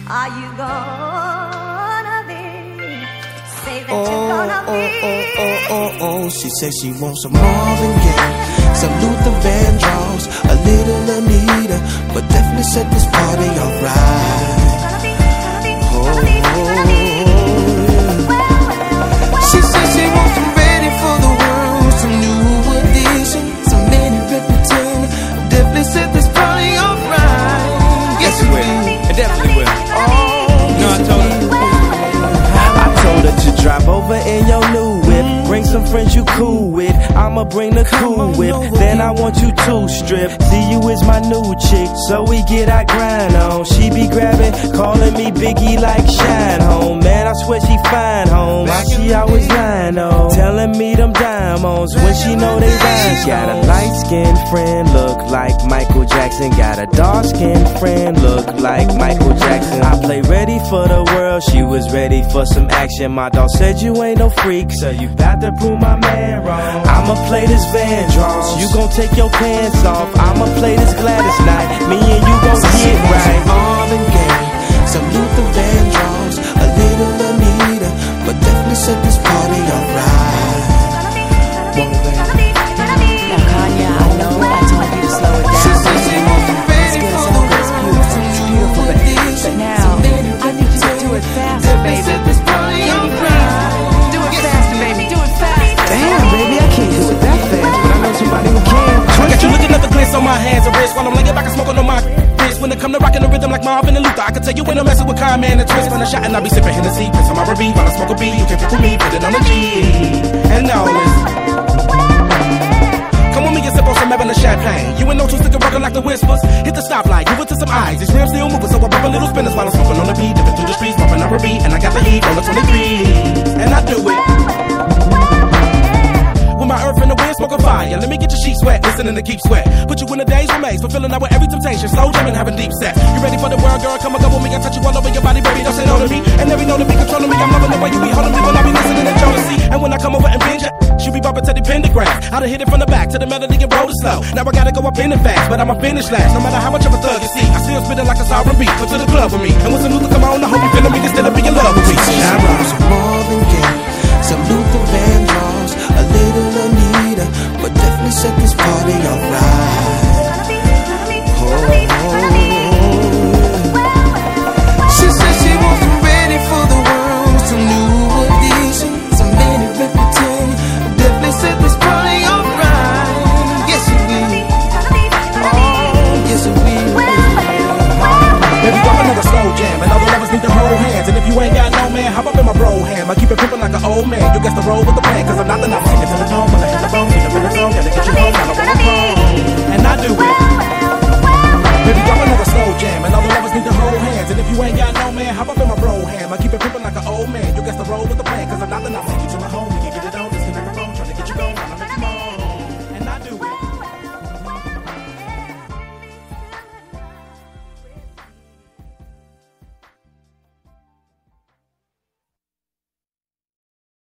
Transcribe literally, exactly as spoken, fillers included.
Are you gonna be? Say that Oh, you're gonna oh, be. oh, oh, oh, oh. She says she wants some Marvin Gaye, some Luther Vandross, a little Anita, but definitely set this party alright. Oh, oh, yeah. She says she wants some ready for the world, some new edition, some Lady Reputation, definitely set this party alright. Yes, it will. It definitely will. Oh, no, I told her. I told her to drive over in your new whip. Bring some friends you cool with. I'ma bring the cool whip. Then I want you to strip. See you is my new chick, so we get our grind on. She be grabbing, calling me Biggie like Shine Home. Man, I swear she fine home. Why she always lying on? Telling me them diamonds when she know they rhyme. Got a light-skinned friend, look like Michael Jackson. Got a dark-skinned friend, look like Michael Jackson. I play ready for the world, she was ready for some action. My dog said you ain't no freak, so you got to prove my man wrong. I'ma play this Vandross, you gon' take your pants off. I'ma play this Gladys night, me and you gon' get right. Marvin Gaye, some Luther Vandross, a little Anita, but definitely set this party alright. Now Kanye, I know I told you to slow it down. She said she wants some ready It's for the good, it's beautiful, it's beautiful, but, but now I need you to do it faster, baby. set this party Can you alright. please do it faster, baby? Do it faster. Damn, baby, I can't do it that fast, but I know somebody who can. I got you looking at the glitz on my hands and wrists while I'm laying back and smoking on my wrist. When it come to rocking the rhythm like Marvin and Luther, I can tell you when I'm messing with Kyle, man, and twist. When I shot and I be sipping Hennessy, piss on my R B while I smoke a B. You can pick with me, put it on the G. And now listen. Come with me and sip on some Evan and champagne. You ain't no two stick rockin' like the whispers. Hit the stoplight, give it to some eyes. These rims still moving, so I pop a little spinners while I'm smoking on the beat. Dipping through the streets, popping up a beat, and I got the heat on the twenty-three. And I do it with my earth and the wind, smoking fire. Let me get your sheets wet, listening to Keep Sweat. Put you in the days remains, fulfilling out with every temptation. Slow jamming, having deep set. You ready for the world, girl? Come and go with me. I touch you all over your body, baby. Don't say no to me. And every know to be controlling me. I'm loving the way you be holding me when I be listening to jealousy. And when I come over and binge it, she be bumping to the pentagram. I done hit it from the back to the melody and roll it slow. Now I gotta go up in it fast, but I'ma finish last. No matter how much of a thug you see, I still spitting like a sovereign beat. Come to the club with me, and when some Luther come on, I hope you feeling me instead of being in love with me. Shine rock, some Marvin Gaye, some Luther Vandross, a little Anita, but definitely set this party alright. Oh, oh, yeah. She said she wants some ready for the world, some new edition, some Lady Reputation, definitely set this party alright. Yes it will. Oh, yes it will. Baby, drop another slow jam, and all the lovers need to hold hands. And if you ain't got no man, hop up in my bro ham. I keep it pimpin' like an old man. You guess the roll with the plan, cause I'm not the novice. Take it to the dome when I hit the bone, get up in the zone, gotta get